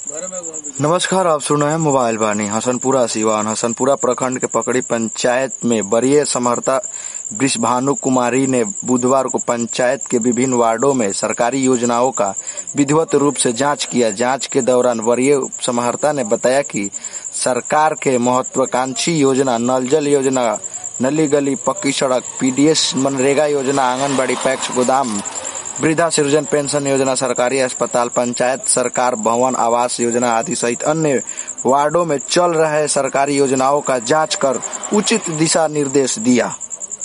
नमस्कार, आप सुन रहे हैं मोबाइल वाणी। हसनपुरा सिवान हसनपुरा प्रखंड के पकड़ी पंचायत में वरीय समहर्ता वृषभानु कुमारी ने बुधवार को पंचायत के विभिन्न वार्डों में सरकारी योजनाओं का विधिवत रूप से जांच किया। जांच के दौरान वरीय समहर्ता ने बताया कि सरकार के महत्वाकांक्षी योजना नल जल योजना, नली गली पक्की सड़क, पीडीएस, मनरेगा योजना, आंगनबाड़ी, पैक्स गोदाम, वृद्धा सृजन पेंशन योजना, सरकारी अस्पताल, पंचायत सरकार भवन, आवास योजना आदि सहित अन्य वार्डों में चल रहे सरकारी योजनाओं का जांच कर उचित दिशा निर्देश दिया।